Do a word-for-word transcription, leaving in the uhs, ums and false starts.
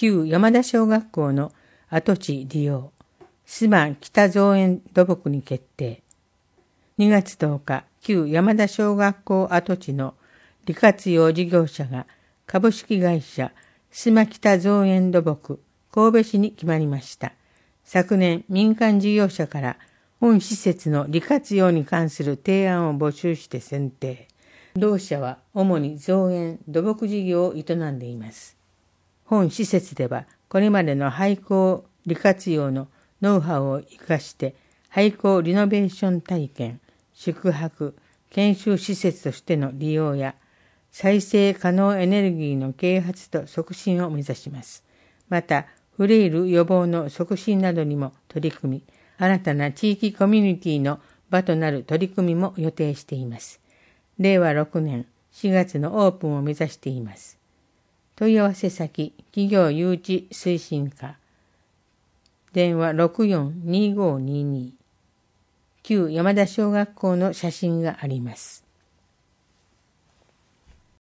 旧山田小学校の跡地利用、須磨北造園土木に決定。にがつとおか、旧山田小学校跡地の利活用事業者が株式会社須磨北造園土木神戸市に決まりました。昨年、民間事業者から本施設の利活用に関する提案を募集して選定。同社は主に造園土木事業を営んでいます。本施設では、これまでの廃校利活用のノウハウを生かして廃校リノベーション体験、宿泊、研修施設としての利用や再生可能エネルギーの啓発と促進を目指します。また、フレイル予防の促進などにも取り組み、新たな地域コミュニティの場となる取り組みも予定しています。れいわろくねんしがつのオープンを目指しています。問い合わせ先、企業誘致推進課、電話 ろくよんにーごーにーにー、旧山田小学校の写真があります。